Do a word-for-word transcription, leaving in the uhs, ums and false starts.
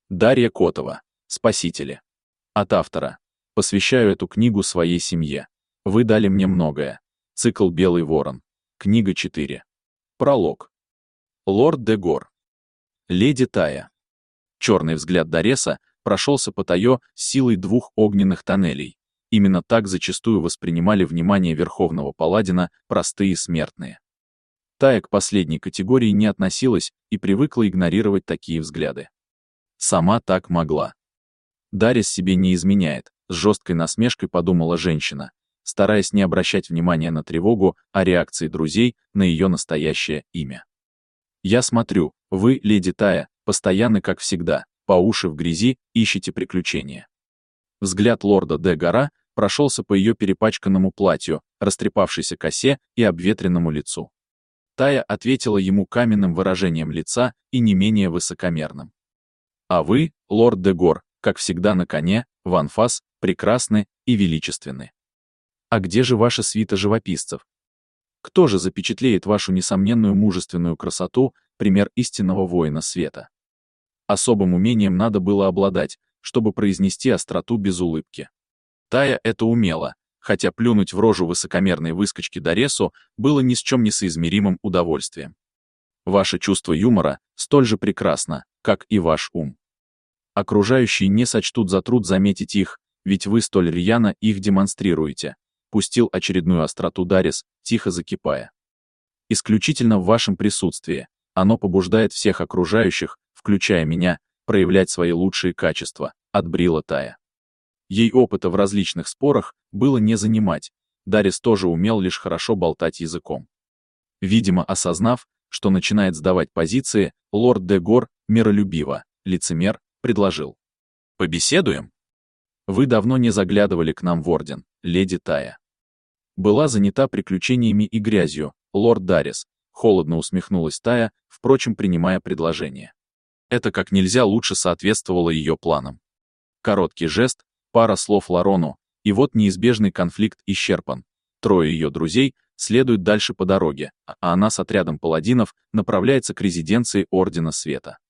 Дарья Котова. Спасители. От автора. Посвящаю эту книгу своей семье. Вы дали мне многое. Цикл «Белый ворон». Книга четыре. Пролог. Лорд де Гор. Леди Тая. Черный взгляд Дареса прошелся по Тайо с силой двух огненных тоннелей. Именно так зачастую воспринимали внимание Верховного Паладина простые смертные. Тая к последней категории не относилась и привыкла игнорировать такие взгляды. Сама так могла. Дарес себе не изменяет, с жесткой насмешкой подумала женщина, стараясь не обращать внимания на тревогу о реакции друзей на ее настоящее имя. Я смотрю, вы, леди Тая, постоянно, как всегда, по уши в грязи, ищете приключения. Взгляд лорда де Гора прошелся по ее перепачканному платью, растрепавшейся косе и обветренному лицу. Тая ответила ему каменным выражением лица и не менее высокомерным. А вы, лорд де Гор, как всегда на коне, в анфас, прекрасны и величественны. А где же ваша свита живописцев? Кто же запечатлеет вашу несомненную мужественную красоту, пример истинного воина света? Особым умением надо было обладать, чтобы произнести остроту без улыбки. Тая это умела, хотя плюнуть в рожу высокомерной выскочки Даресу было ни с чем не соизмеримым удовольствием. Ваше чувство юмора столь же прекрасно, как и ваш ум. Окружающие не сочтут за труд заметить их, ведь вы столь рьяно их демонстрируете, пустил очередную остроту Дарес, тихо закипая. Исключительно в вашем присутствии оно побуждает всех окружающих, включая меня, проявлять свои лучшие качества, отбрила Тая. Ей опыта в различных спорах было не занимать, Дарес тоже умел лишь хорошо болтать языком. Видимо, осознав, что начинает сдавать позиции, лорд де Гор, миролюбиво, лицемер, предложил. «Побеседуем? Вы давно не заглядывали к нам в орден, леди Тая». Была занята приключениями и грязью, лорд Дарес, холодно усмехнулась Тая, впрочем, принимая предложение. Это как нельзя лучше соответствовало ее планам. Короткий жест, пара слов Ларону, и вот неизбежный конфликт исчерпан. Трое ее друзей следуют дальше по дороге, а она с отрядом паладинов направляется к резиденции Ордена Света.